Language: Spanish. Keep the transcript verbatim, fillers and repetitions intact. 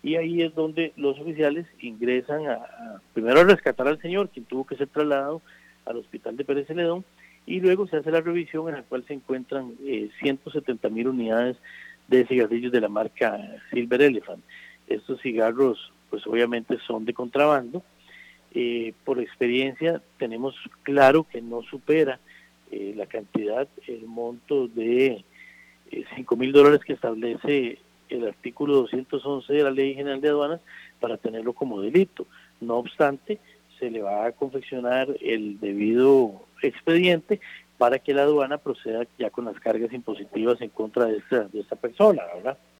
y ahí es donde los oficiales ingresan a, a primero a rescatar al señor, quien tuvo que ser trasladado al hospital de Pérez Celedón, y luego se hace la revisión en la cual se encuentran eh, ciento setenta mil unidades de cigarrillos de la marca Silver Elephant. Estos cigarros pues obviamente son de contrabando. Eh, por experiencia tenemos claro que no supera eh, la cantidad, el monto de eh, cinco mil dólares que establece el artículo doscientos once de la Ley General de Aduanas para tenerlo como delito. No obstante, se le va a confeccionar el debido expediente para que la aduana proceda ya con las cargas impositivas en contra de esta, de esta persona, ¿verdad?